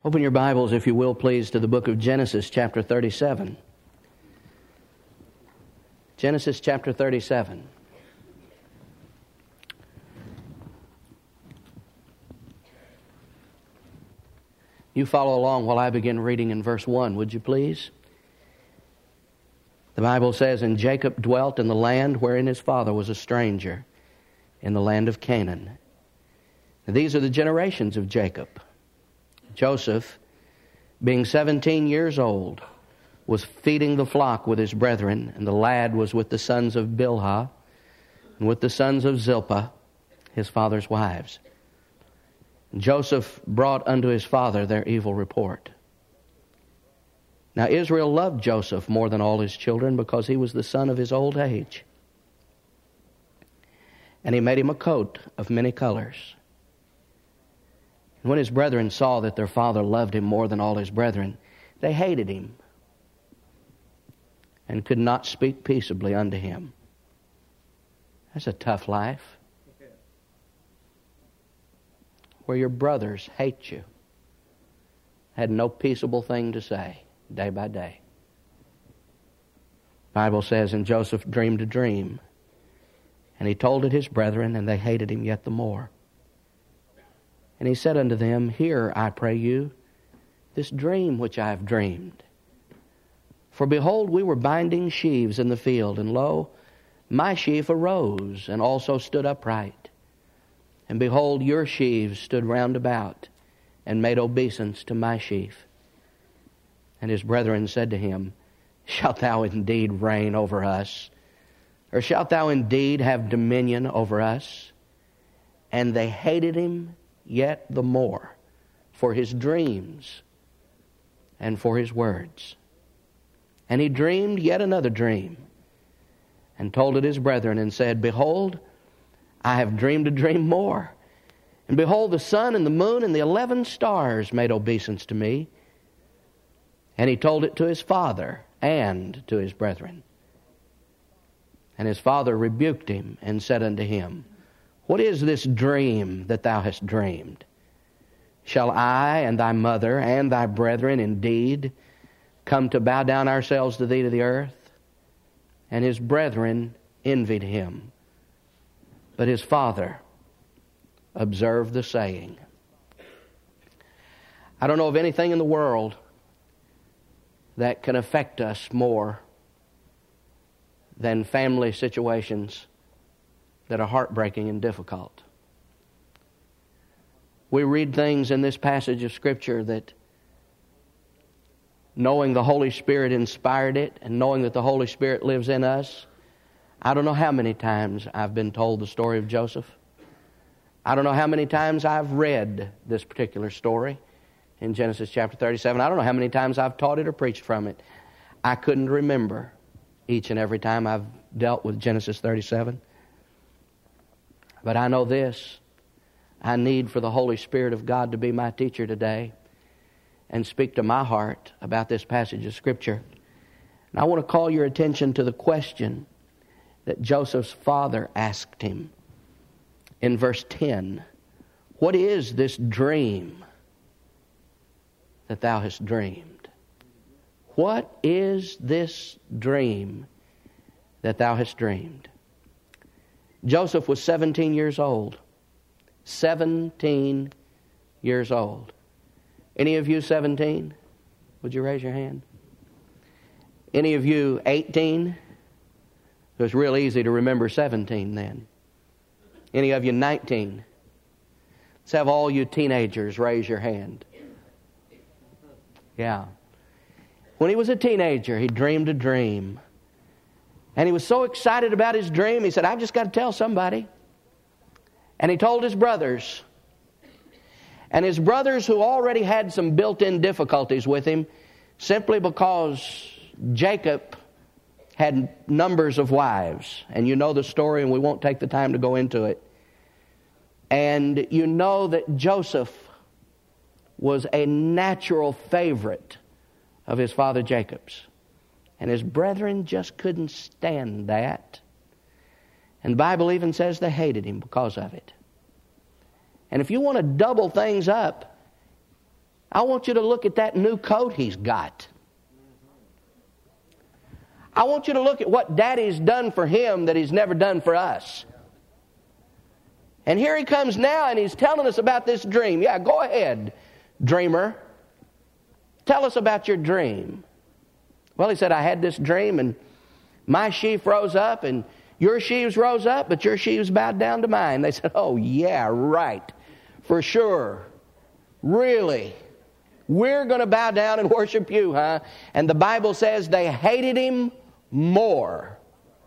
Open your Bibles, if you will, please, to the book of Genesis, chapter 37. Genesis, chapter 37. You follow along while I begin reading in verse 1, would you please? The Bible says, "And Jacob dwelt in the land wherein his father was a stranger, in the land of Canaan." And these are the generations of Jacob. Joseph, being 17 years old, was feeding the flock with his brethren, and the lad was with the sons of Bilhah and with the sons of Zilpah, his father's wives. And Joseph brought unto his father their evil report. Now Israel loved Joseph more than all his children, because he was the son of his old age. And he made him a coat of many colors. And when his brethren saw that their father loved him more than all his brethren, they hated him and could not speak peaceably unto him. That's a tough life, where your brothers hate you. Had no peaceable thing to say day by day. The Bible says, "And Joseph dreamed a dream, and he told it his brethren, and they hated him yet the more. And he said unto them, Hear, I pray you, this dream which I have dreamed. For behold, we were binding sheaves in the field, and lo, my sheaf arose, and also stood upright. And behold, your sheaves stood round about, and made obeisance to my sheaf. And his brethren said to him, Shalt thou indeed reign over us? Or shalt thou indeed have dominion over us? And they hated him yet the more for his dreams and for his words. And he dreamed yet another dream, and told it his brethren, and said, Behold, I have dreamed a dream more. And behold, the sun and the moon and the 11 stars made obeisance to me. And he told it to his father and to his brethren. And his father rebuked him, and said unto him, What is this dream that thou hast dreamed? Shall I and thy mother and thy brethren indeed come to bow down ourselves to thee to the earth? And his brethren envied him. But his father observed the saying." I don't know of anything in the world that can affect us more than family situations that are heartbreaking and difficult. We read things in this passage of Scripture that, knowing the Holy Spirit inspired it, and knowing that the Holy Spirit lives in us, I don't know how many times I've been told the story of Joseph. I don't know how many times I've read this particular story in Genesis chapter 37. I don't know how many times I've taught it or preached from it. I couldn't remember each and every time I've dealt with Genesis 37. But I know this: I need for the Holy Spirit of God to be my teacher today and speak to my heart about this passage of Scripture. And I want to call your attention to the question that Joseph's father asked him in verse 10. What is this dream that thou hast dreamed? What is this dream that thou hast dreamed? Joseph was 17 years old. 17 years old. Any of you 17? Would you raise your hand? Any of you 18? It was real easy to remember 17 then. Any of you 19? Let's have all you teenagers raise your hand. Yeah. When he was a teenager, he dreamed a dream. And he was so excited about his dream, he said, I've just got to tell somebody. And he told his brothers. And his brothers, who already had some built-in difficulties with him, simply because Jacob had numbers of wives. And you know the story, and we won't take the time to go into it. And you know that Joseph was a natural favorite of his father Jacob's. And his brethren just couldn't stand that. And the Bible even says they hated him because of it. And if you want to double things up, I want you to look at that new coat he's got. I want you to look at what Daddy's done for him that he's never done for us. And here he comes now and he's telling us about this dream. Yeah, go ahead, dreamer. Tell us about your dream. Well, he said, I had this dream and my sheaf rose up and your sheaves rose up, but your sheaves bowed down to mine. They said, oh, yeah, right. For sure. Really? We're going to bow down and worship you, huh? And the Bible says they hated him more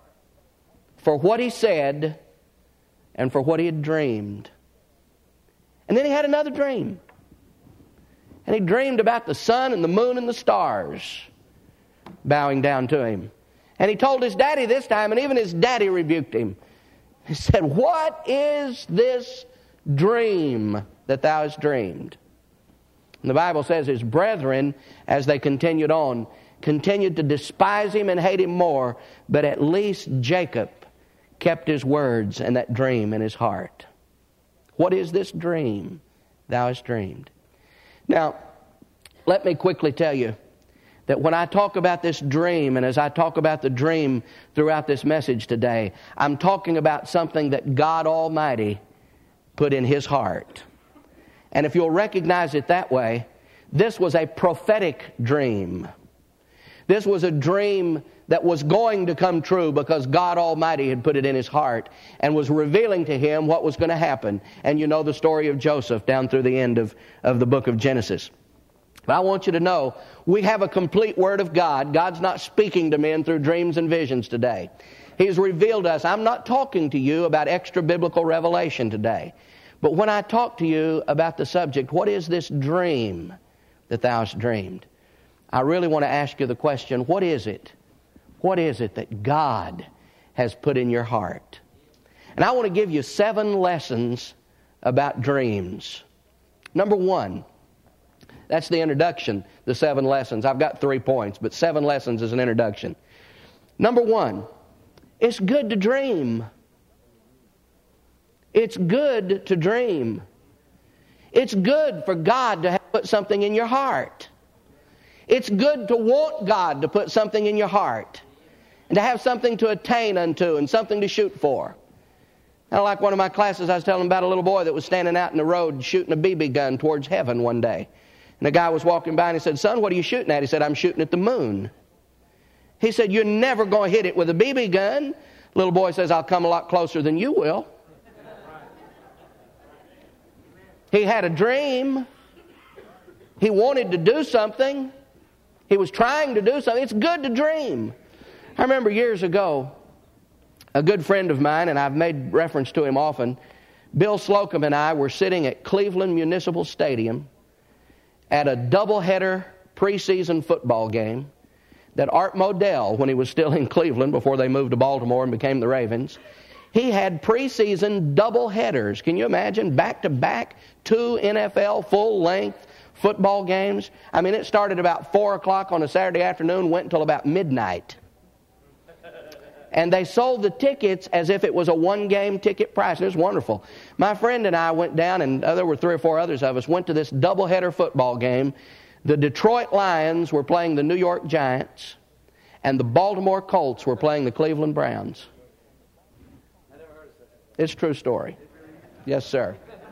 for what he said and for what he had dreamed. And then he had another dream. And he dreamed about the sun and the moon and the stars bowing down to him. And he told his daddy this time, and even his daddy rebuked him. He said, what is this dream that thou hast dreamed? And the Bible says his brethren, as they continued on, continued to despise him and hate him more, but at least Jacob kept his words and that dream in his heart. What is this dream thou hast dreamed? Now, let me quickly tell you that when I talk about this dream, and as I talk about the dream throughout this message today, I'm talking about something that God Almighty put in his heart. And if you'll recognize it that way, this was a prophetic dream. This was a dream that was going to come true because God Almighty had put it in his heart and was revealing to him what was going to happen. And you know the story of Joseph down through the end of the book of Genesis. But I want you to know, we have a complete Word of God. God's not speaking to men through dreams and visions today. He's revealed to us. I'm not talking to you about extra biblical revelation today. But when I talk to you about the subject, what is this dream that thou hast dreamed? I really want to ask you the question, what is it? What is it that God has put in your heart? And I want to give you 7 lessons about dreams. Number 1, that's the introduction, the 7 lessons. I've got 3 points, but 7 lessons is an introduction. Number 1, it's good to dream. It's good to dream. It's good for God to have put something in your heart. It's good to want God to put something in your heart and to have something to attain unto and something to shoot for. Now, like one of my classes, I was telling about a little boy that was standing out in the road shooting a BB gun towards heaven one day. And the guy was walking by and he said, son, what are you shooting at? He said, I'm shooting at the moon. He said, you're never going to hit it with a BB gun. Little boy says, I'll come a lot closer than you will. He had a dream. He wanted to do something. He was trying to do something. It's good to dream. I remember years ago, a good friend of mine, and I've made reference to him often, Bill Slocum and I were sitting at Cleveland Municipal Stadium at a doubleheader preseason football game that Art Modell, when he was still in Cleveland before they moved to Baltimore and became the Ravens, he had preseason doubleheaders. Can you imagine? Back-to-back, 2 NFL full-length football games. I mean, it started about 4 o'clock on a Saturday afternoon, went until about midnight. And they sold the tickets as if it was a one-game ticket price. It was wonderful. My friend and I went down, and there were 3 or 4 others of us, went to this doubleheader football game. The Detroit Lions were playing the New York Giants, and the Baltimore Colts were playing the Cleveland Browns. It's a true story. Yes, sir.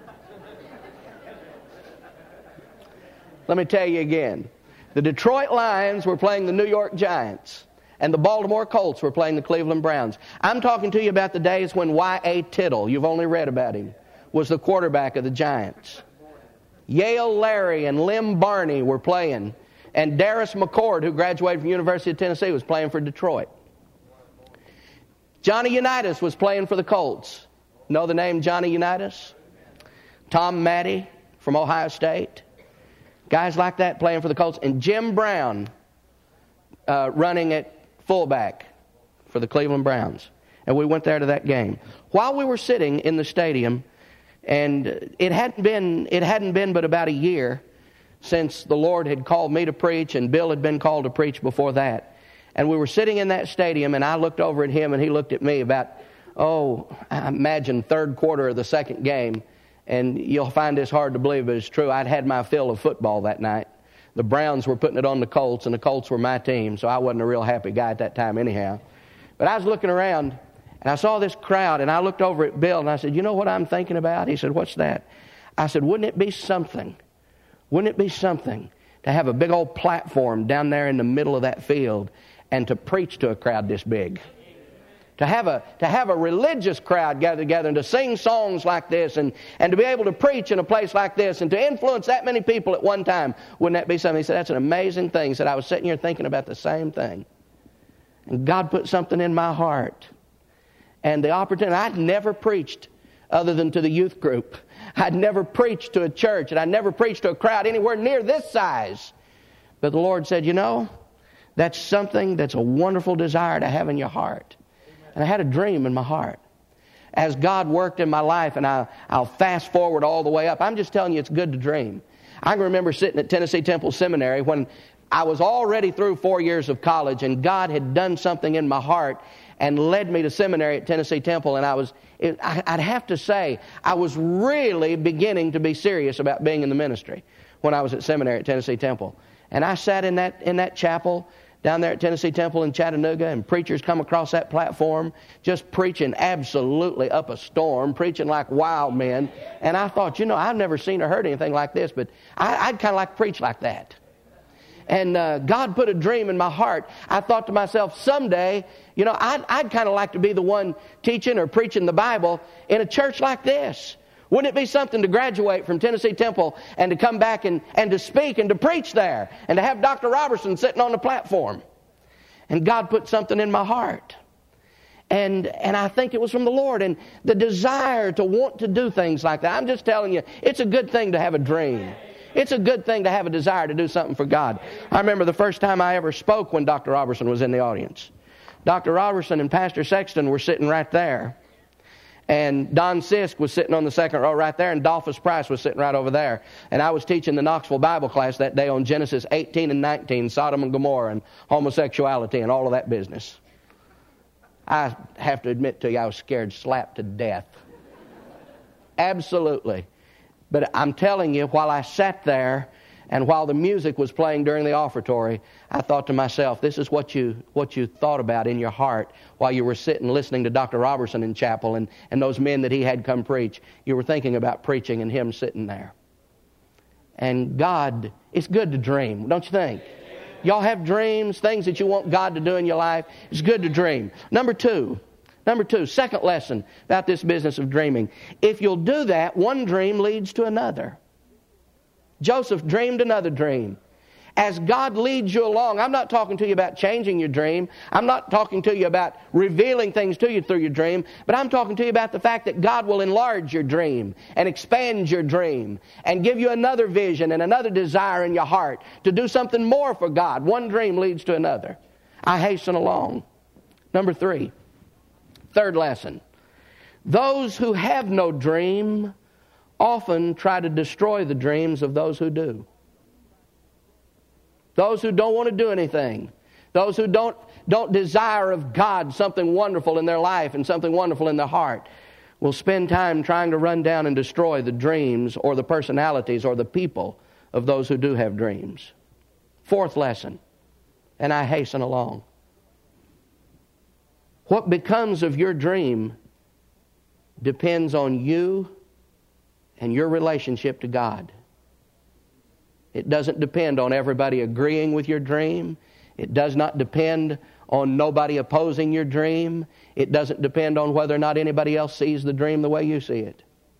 Let me tell you again. The Detroit Lions were playing the New York Giants, and the Baltimore Colts were playing the Cleveland Browns. I'm talking to you about the days when Y.A. Tittle, you've only read about him, was the quarterback of the Giants. Yale Larry and Lem Barney were playing, and Darius McCord, who graduated from the University of Tennessee, was playing for Detroit. Johnny Unitas was playing for the Colts. Know the name Johnny Unitas? Tom Matte from Ohio State. Guys like that playing for the Colts. And Jim Brown running at fullback for the Cleveland Browns. And we went there to that game. While we were sitting in the stadium, and it hadn't been but about a year since the Lord had called me to preach, and Bill had been called to preach before that. And we were sitting in that stadium, and I looked over at him, and he looked at me about, I imagine 3rd quarter of the 2nd game. And you'll find this hard to believe, but it's true. I'd had my fill of football that night. The Browns were putting it on the Colts, and the Colts were my team, so I wasn't a real happy guy at that time anyhow. But I was looking around, and I saw this crowd, and I looked over at Bill, and I said, you know what I'm thinking about? He said, what's that? I said, wouldn't it be something to have a big old platform down there in the middle of that field and to preach to a crowd this big? To have a religious crowd gather together and to sing songs like this and to be able to preach in a place like this and to influence that many people at one time. Wouldn't that be something? He said, that's an amazing thing. He said, I was sitting here thinking about the same thing. And God put something in my heart. And the opportunity, I'd never preached other than to the youth group. I'd never preached to a church, and I'd never preached to a crowd anywhere near this size. But the Lord said, you know, that's something that's a wonderful desire to have in your heart. And I had a dream in my heart. As God worked in my life, and I'll fast forward all the way up. I'm just telling you, it's good to dream. I can remember sitting at Tennessee Temple Seminary when I was already through 4 years of college, and God had done something in my heart and led me to seminary at Tennessee Temple. And I'd have to say, I was really beginning to be serious about being in the ministry when I was at seminary at Tennessee Temple. And I sat in that chapel down there at Tennessee Temple in Chattanooga, and preachers come across that platform just preaching absolutely up a storm, preaching like wild men. And I thought, you know, I've never seen or heard anything like this, but I'd kind of like to preach like that. And God put a dream in my heart. I thought to myself, someday, you know, I'd kind of like to be the one teaching or preaching the Bible in a church like this. Wouldn't it be something to graduate from Tennessee Temple and to come back and to speak and to preach there and to have Dr. Robertson sitting on the platform? And God put something in my heart. And I think it was from the Lord. And the desire to want to do things like that. I'm just telling you, it's a good thing to have a dream. It's a good thing to have a desire to do something for God. I remember the first time I ever spoke when Dr. Robertson was in the audience. Dr. Robertson and Pastor Sexton were sitting right there. And Don Sisk was sitting on the second row right there, and Dolphus Price was sitting right over there. And I was teaching the Knoxville Bible class that day on Genesis 18 and 19, Sodom and Gomorrah and homosexuality and all of that business. I have to admit to you, I was scared slap to death. Absolutely. But I'm telling you, while I sat there and while the music was playing during the offertory, I thought to myself, this is what you thought about in your heart while you were sitting listening to Dr. Robertson in chapel and those men that he had come preach. You were thinking about preaching and him sitting there. And God, it's good to dream, don't you think? Y'all have dreams, things that you want God to do in your life. It's good to dream. Number two, second lesson about this business of dreaming. If you'll do that, one dream leads to another. Joseph dreamed another dream. As God leads you along, I'm not talking to you about changing your dream. I'm not talking to you about revealing things to you through your dream. But I'm talking to you about the fact that God will enlarge your dream and expand your dream and give you another vision and another desire in your heart to do something more for God. One dream leads to another. I hasten along. Number 3. Third lesson. Those who have no dream often try to destroy the dreams of those who do. Those who don't want to do anything. Those who don't desire of God something wonderful in their life and something wonderful in their heart will spend time trying to run down and destroy the dreams or the personalities or the people of those who do have dreams. Fourth lesson, and I hasten along. What becomes of your dream depends on you and your relationship to God. It doesn't depend on everybody agreeing with your dream. It does not depend on nobody opposing your dream. It doesn't depend on whether or not anybody else sees the dream the way you see it.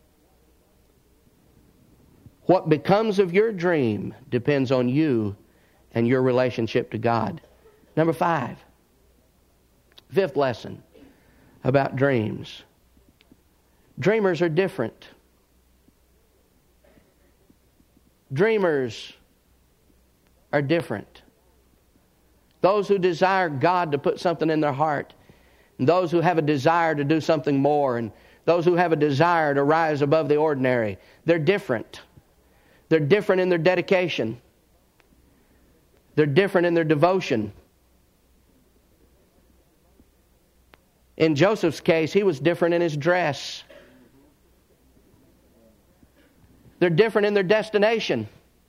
What becomes of your dream depends on you and your relationship to God. Number 5. Fifth lesson about dreams. Dreamers are different. Dreamers are different. Those who desire God to put something in their heart, and those who have a desire to do something more, and those who have a desire to rise above the ordinary, they're different. They're different in their dedication. They're different in their devotion. In Joseph's case, he was different in his dress. They're different in their destination.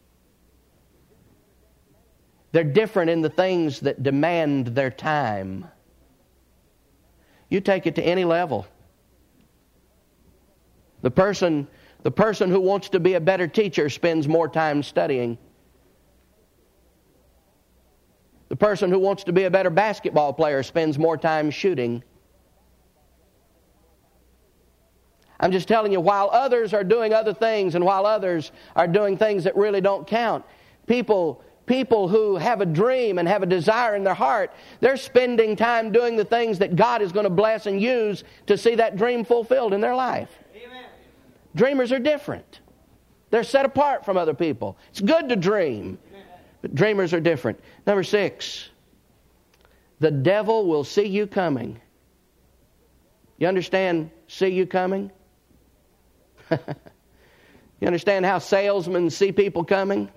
They're different in the things that demand their time. You take it to any level. The person who wants to be a better teacher spends more time studying. The person who wants to be a better basketball player spends more time shooting. I'm just telling you, while others are doing other things and while others are doing things that really don't count, people who have a dream and have a desire in their heart, they're spending time doing the things that God is going to bless and use to see that dream fulfilled in their life. Amen. Dreamers are different. They're set apart from other people. It's good to dream, but dreamers are different. Number 6, the devil will see you coming. You understand, see you coming? You understand how salesmen see people coming?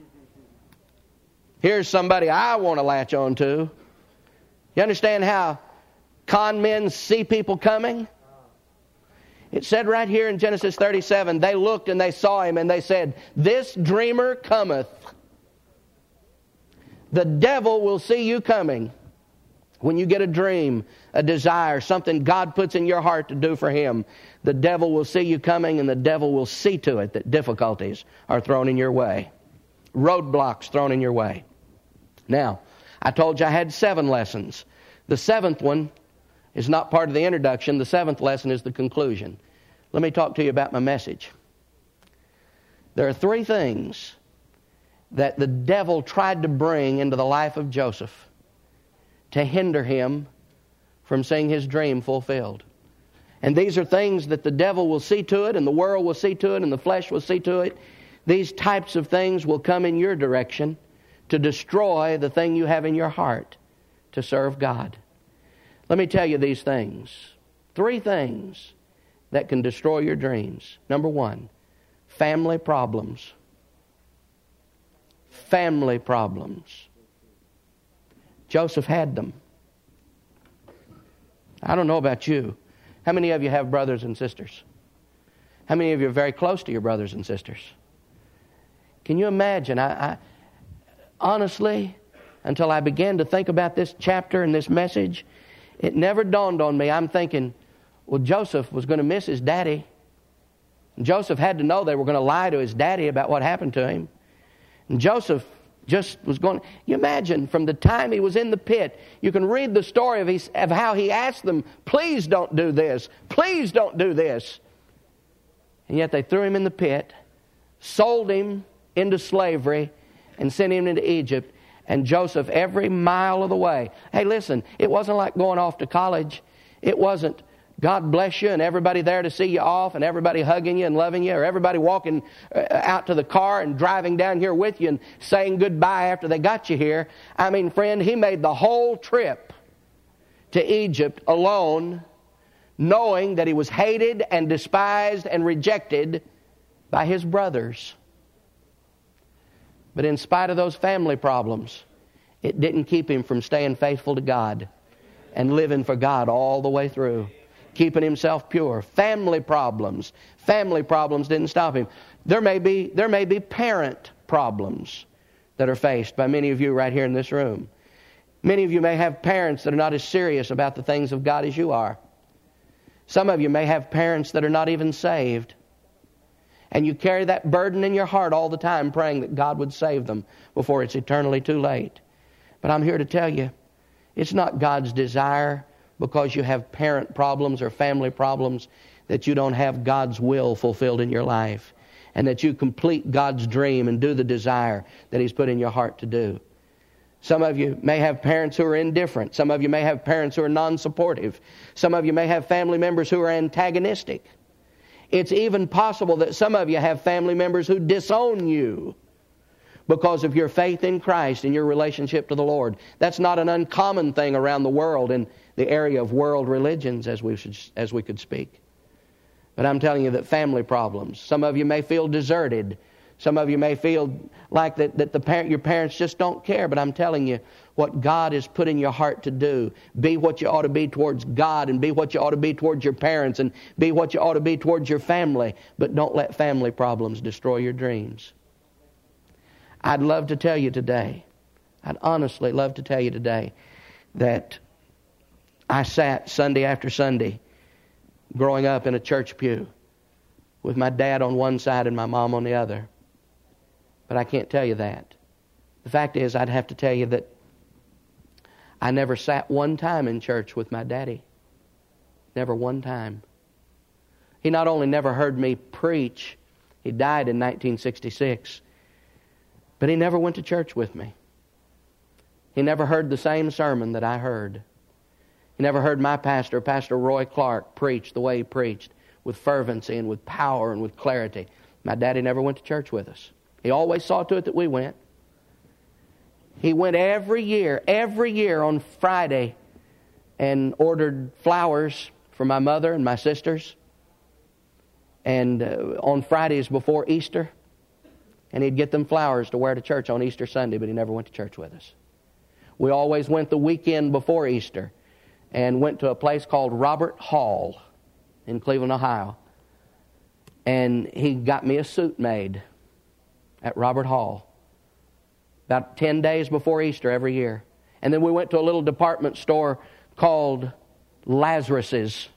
Here's somebody I want to latch on to. You understand how con men see people coming? It said right here in Genesis 37, they looked and they saw him and they said, "This dreamer cometh." The devil will see you coming. When you get a dream, a desire, something God puts in your heart to do for Him, the devil will see you coming, and the devil will see to it that difficulties are thrown in your way. Roadblocks thrown in your way. Now, I told you I had 7 lessons. The 7th one is not part of the introduction. The 7th lesson is the conclusion. Let me talk to you about my message. There are 3 things that the devil tried to bring into the life of Joseph to hinder him from seeing his dream fulfilled. And these are things that the devil will see to it, and the world will see to it, and the flesh will see to it. These types of things will come in your direction to destroy the thing you have in your heart to serve God. Let me tell you these things. 3 things that can destroy your dreams. Number 1, family problems. Family problems. Joseph had them. I don't know about you. How many of you have brothers and sisters? How many of you are very close to your brothers and sisters? Can you imagine? I honestly, until I began to think about this chapter and this message, it never dawned on me. I'm thinking, well, Joseph was going to miss his daddy. Joseph had to know they were going to lie to his daddy about what happened to him. And Joseph just was going. You imagine from the time he was in the pit, you can read the story of how he asked them, "Please don't do this. Please don't do this." And yet they threw him in the pit, sold him into slavery, and sent him into Egypt. And Joseph, every mile of the way. Hey, listen, it wasn't like going off to college. It wasn't, "God bless you," and everybody there to see you off, and everybody hugging you and loving you, or everybody walking out to the car and driving down here with you and saying goodbye after they got you here. I mean, friend, he made the whole trip to Egypt alone, knowing that he was hated and despised and rejected by his brothers. But in spite of those family problems, it didn't keep him from staying faithful to God and living for God all the way through, keeping himself pure. Family problems didn't stop him. There may be parent problems that are faced by many of you right here in this room. Many of you may have parents that are not as serious about the things of God as you are. Some of you may have parents that are not even saved. And you carry that burden in your heart all the time, praying that God would save them before it's eternally too late. But I'm here to tell you, it's not God's desire, because you have parent problems or family problems, that you don't have God's will fulfilled in your life, and that you complete God's dream and do the desire that He's put in your heart to do. Some of you may have parents who are indifferent. Some of you may have parents who are non-supportive. Some of you may have family members who are antagonistic. It's even possible that some of you have family members who disown you because of your faith in Christ and your relationship to the Lord. That's not an uncommon thing around the world in the area of world religions, as we could speak. But I'm telling you that family problems. Some of you may feel deserted. Some of you may feel like that your parents just don't care, but I'm telling you, what God has put in your heart to do, be what you ought to be towards God, and be what you ought to be towards your parents, and be what you ought to be towards your family. But don't let family problems destroy your dreams. I'd love to tell you today, I'd honestly love to tell you today, that I sat Sunday after Sunday growing up in a church pew with my dad on one side and my mom on the other. But I can't tell you that. The fact is, I'd have to tell you that I never sat one time in church with my daddy. Never one time. He not only never heard me preach, he died in 1966, but he never went to church with me. He never heard the same sermon that I heard. He never heard my pastor, Pastor Roy Clark, preach the way he preached, with fervency and with power and with clarity. My daddy never went to church with us. He always saw to it that we went. He went every year on Friday, and ordered flowers for my mother and my sisters. And on Fridays before Easter. And he'd get them flowers to wear to church on Easter Sunday, but he never went to church with us. We always went the weekend before Easter and went to a place called Robert Hall in Cleveland, Ohio. And he got me a suit made at Robert Hall about 10 days before Easter every year. And then we went to a little department store called Lazarus's.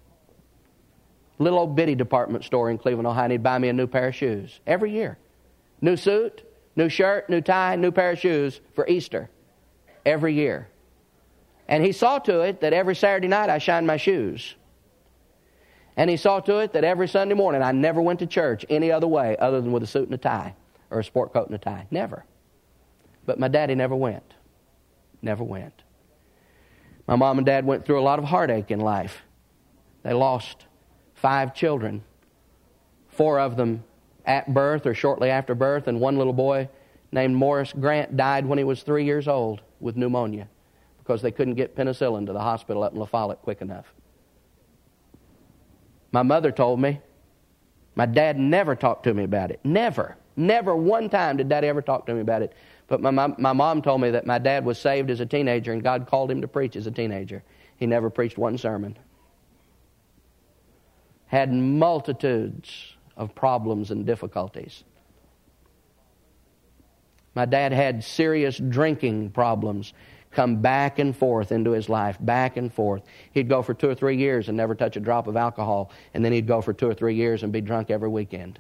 Little old bitty department store in Cleveland, Ohio. And he'd buy me a new pair of shoes every year. New suit, new shirt, new tie, new pair of shoes for Easter every year. And he saw to it that every Saturday night I shined my shoes. And he saw to it that every Sunday morning I never went to church any other way other than with a suit and a tie, or a sport coat and a tie. Never. But my daddy never went. Never went. My mom and dad went through a lot of heartache in life. They lost 5 children. 4 of them at birth or shortly after birth, and one little boy named Morris Grant died when he was 3 years old with pneumonia because they couldn't get penicillin to the hospital up in La Follette quick enough. My mother told me, my dad never talked to me about it. Never. Never one time did Daddy ever talk to me about it. But my mom told me that my dad was saved as a teenager and God called him to preach as a teenager. He never preached one sermon. Had multitudes of problems and difficulties. My dad had serious drinking problems come back and forth into his life, back and forth. He'd go for 2 or 3 years and never touch a drop of alcohol, and then he'd go for 2 or 3 years and be drunk every weekend.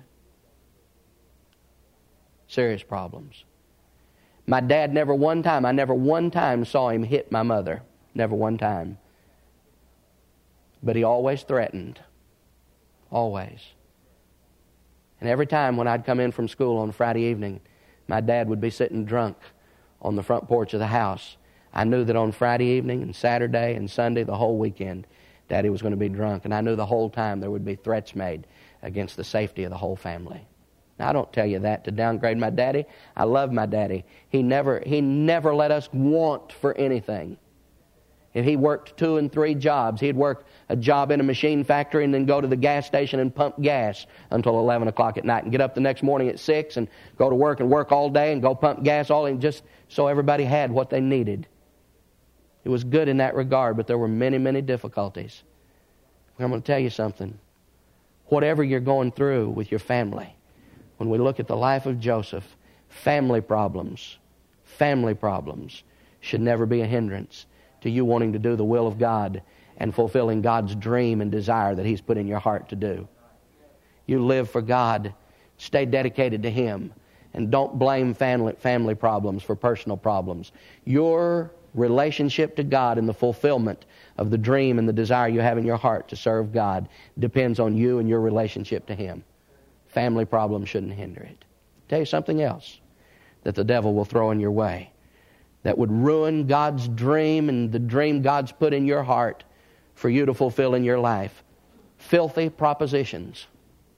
Serious problems. My dad I never one time saw him hit my mother. Never one time. But he always threatened. Always. And every time when I'd come in from school on Friday evening, my dad would be sitting drunk on the front porch of the house. I knew that on Friday evening and Saturday and Sunday, the whole weekend, Daddy was going to be drunk. And I knew the whole time there would be threats made against the safety of the whole family. Now, I don't tell you that to downgrade my daddy. I love my daddy. He never let us want for anything. If he worked 2 and 3 jobs, he'd work a job in a machine factory and then go to the gas station and pump gas until 11 o'clock at night and get up the next morning at 6 and go to work and work all day and go pump gas all day just so everybody had what they needed. It was good in that regard, but there were many, many difficulties. I'm going to tell you something. Whatever you're going through with your family, when we look at the life of Joseph, family problems should never be a hindrance to you wanting to do the will of God and fulfilling God's dream and desire that He's put in your heart to do. You live for God. Stay dedicated to Him. And don't blame family problems for personal problems. Your relationship to God and the fulfillment of the dream and the desire you have in your heart to serve God depends on you and your relationship to Him. Family problems shouldn't hinder it. I'll tell you something else that the devil will throw in your way that would ruin God's dream and the dream God's put in your heart for you to fulfill in your life. Filthy propositions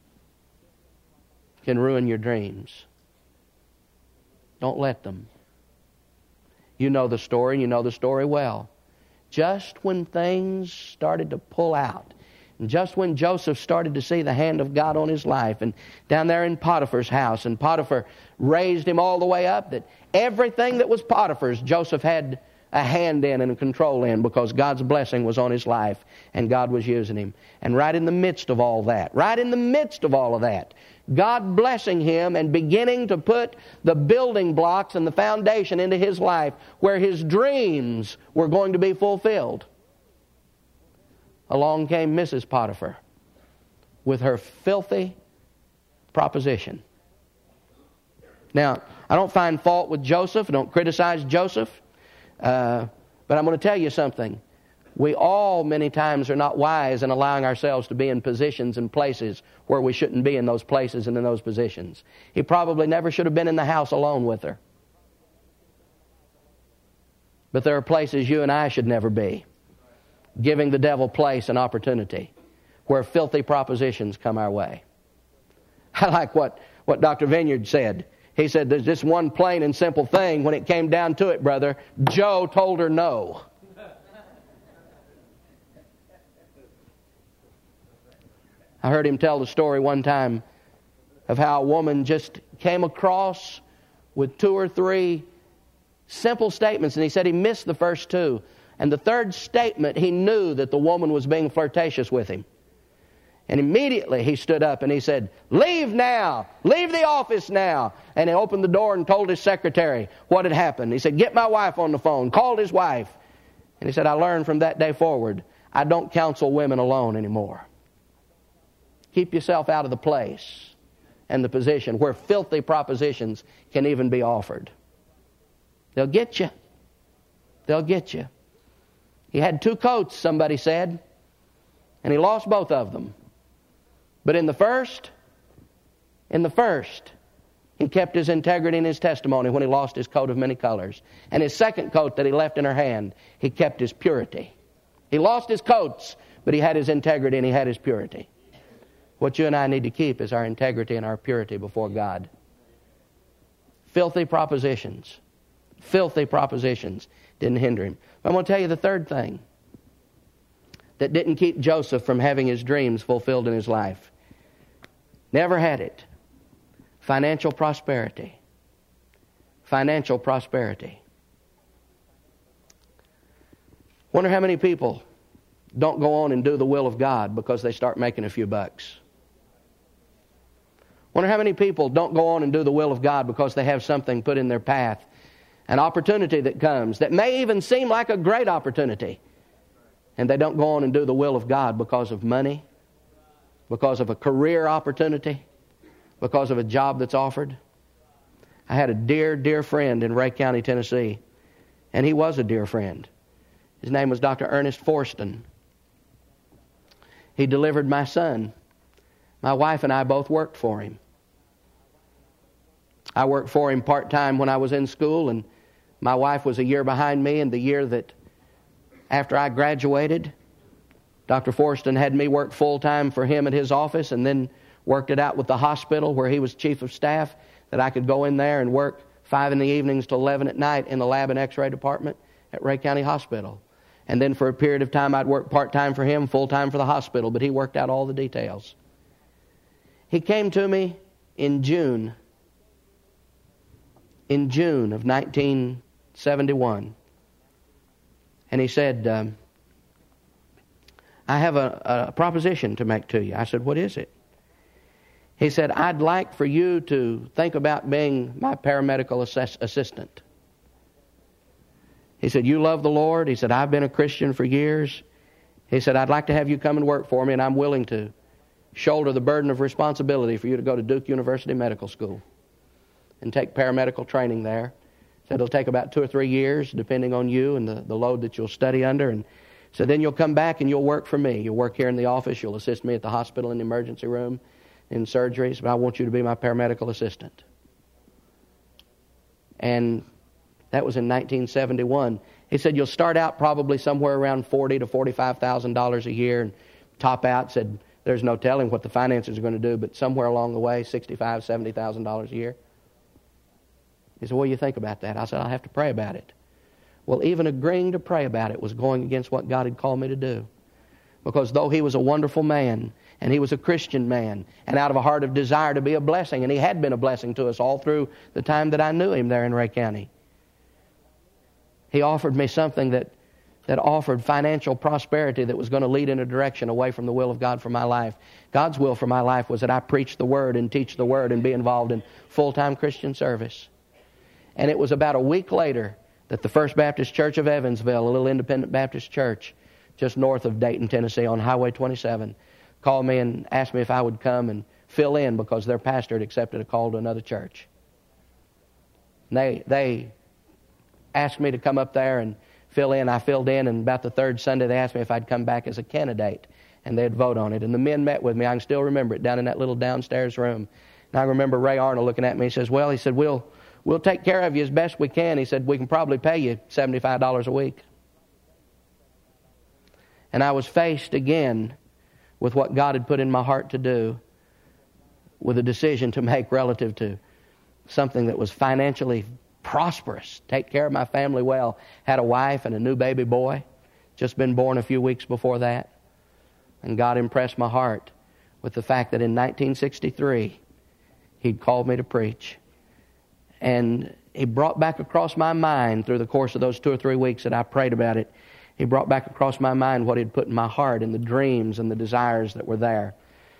can ruin your dreams. Don't let them. You know the story, and you know the story well. Just when things started to pull out, And just when Joseph started to see the hand of God on his life, and down there in Potiphar's house, and Potiphar raised him all the way up, that everything that was Potiphar's, Joseph had a hand in and a control in, because God's blessing was on his life and God was using him. And right in the midst of all that, God blessing him and beginning to put the building blocks and the foundation into his life where his dreams were going to be fulfilled. Along came Mrs. Potiphar with her filthy proposition. Now, I don't find fault with Joseph. I don't criticize Joseph. But I'm going to tell you something. We all many times are not wise in allowing ourselves to be in positions and places where we shouldn't be in those places and in those positions. He probably never should have been in the house alone with her. But there are places you and I should never be, giving the devil place and opportunity where filthy propositions come our way. I like what Dr. Vineyard said. He said, there's just one plain and simple thing. When it came down to it, brother, Joe told her no. I heard him tell the story one time of how a woman just came across with 2 or 3 simple statements, and he said he missed the first 2. And the third statement, he knew that the woman was being flirtatious with him. And immediately he stood up and he said, leave now, leave the office now. And he opened the door and told his secretary what had happened. He said, get my wife on the phone. Called his wife. And he said, I learned from that day forward, I don't counsel women alone anymore. Keep yourself out of the place and the position where filthy propositions can even be offered. They'll get you. They'll get you. He had 2 coats, somebody said, and he lost both of them. But in the first, he kept his integrity and his testimony when he lost his coat of many colors. And his second coat that he left in her hand, he kept his purity. He lost his coats, but he had his integrity and he had his purity. What you and I need to keep is our integrity and our purity before God. Filthy propositions didn't hinder him. But I'm going to tell you the third thing that didn't keep Joseph from having his dreams fulfilled in his life. Never had it. Financial prosperity. Financial prosperity. Wonder how many people don't go on and do the will of God because they start making a few bucks. Wonder how many people don't go on and do the will of God because they have something put in their path, an opportunity that comes that may even seem like a great opportunity, and they don't go on and do the will of God because of money, because of a career opportunity, because of a job that's offered. I had a dear, dear friend in Ray County, Tennessee, and he was a dear friend. His name was Dr. Ernest Forston. He delivered my son. My wife and I both worked for him. I worked for him part-time when I was in school, and my wife was a year behind me, and the year that after I graduated, Dr. Forston had me work full-time for him at his office, and then worked it out with the hospital where he was chief of staff, that I could go in there and work 5 in the evenings to 11 at night in the lab and x-ray department at Ray County Hospital. And then for a period of time I'd work part-time for him, full-time for the hospital, but he worked out all the details. He came to me in June of 1971, and he said, I have a proposition to make to you. I said, what is it? He said, I'd like for you to think about being my paramedical assistant. He said, you love the Lord. He said, I've been a Christian for years. He said, I'd like to have you come and work for me, and I'm willing to shoulder the burden of responsibility for you to go to Duke University Medical School and take paramedical training there. He said, it'll take about 2 or 3 years, depending on you and the load that you'll study under. And so then you'll come back and you'll work for me. You'll work here in the office. You'll assist me at the hospital in the emergency room, in surgeries, but I want you to be my paramedical assistant. And that was in 1971. He said, you'll start out probably somewhere around $40,000 to $45,000 a year, and top out, said, there's no telling what the finances are going to do, but somewhere along the way, $65,000, $70,000 a year. He said, what do you think about that? I said, I'll have to pray about it. Well, even agreeing to pray about it was going against what God had called me to do. Because though he was a wonderful man, and he was a Christian man, and out of a heart of desire to be a blessing, and he had been a blessing to us all through the time that I knew him there in Ray County, he offered me something that offered financial prosperity that was going to lead in a direction away from the will of God for my life. God's will for my life was that I preach the Word and teach the Word and be involved in full-time Christian service. And it was about a week later that the First Baptist Church of Evansville, a little independent Baptist church just north of Dayton, Tennessee on Highway 27, called me and asked me if I would come and fill in because their pastor had accepted a call to another church. And they asked me to come up there and fill in. I filled in, and about the third Sunday they asked me if I'd come back as a candidate, and they'd vote on it. And the men met with me. I can still remember it, down in that little downstairs room. And I remember Ray Arnold looking at me. He says, well, he said, we'll take care of you as best we can. He said, we can probably pay you $75 a week. And I was faced again with what God had put in my heart to do, with a decision to make relative to something that was financially prosperous, take care of my family well. Had a wife and a new baby boy, just been born a few weeks before that. And God impressed my heart with the fact that in 1963, He'd called me to preach. And He brought back across my mind through the course of those 2 or 3 weeks that I prayed about it, He brought back across my mind what He'd put in my heart and the dreams and the desires that were there.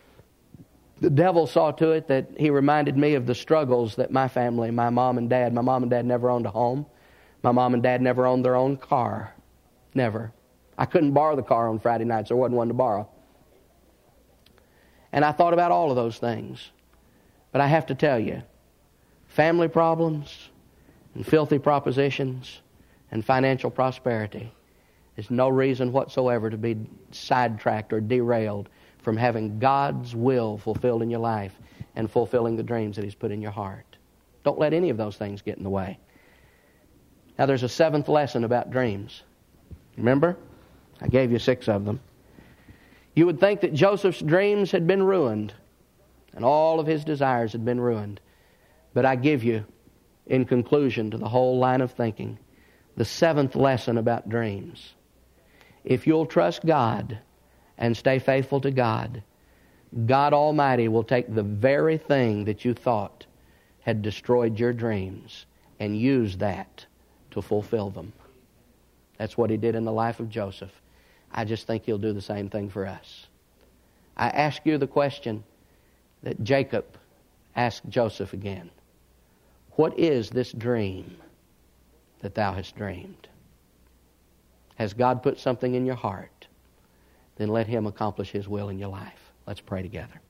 The devil saw to it that he reminded me of the struggles that my family, my mom and dad never owned a home. My mom and dad never owned their own car. Never. I couldn't borrow the car on Friday nights. There wasn't one to borrow. And I thought about all of those things. But I have to tell you, family problems and filthy propositions and financial prosperity is no reason whatsoever to be sidetracked or derailed from having God's will fulfilled in your life and fulfilling the dreams that He's put in your heart. Don't let any of those things get in the way. Now there's a 7th lesson about dreams. Remember? I gave you 6 of them. You would think that Joseph's dreams had been ruined and all of his desires had been ruined. But I give you, in conclusion to the whole line of thinking, the 7th lesson about dreams. If you'll trust God and stay faithful to God, God Almighty will take the very thing that you thought had destroyed your dreams and use that to fulfill them. That's what He did in the life of Joseph. I just think He'll do the same thing for us. I ask you the question that Jacob asked Joseph again. What is this dream that thou hast dreamed? Has God put something in your heart? Then let Him accomplish His will in your life. Let's pray together.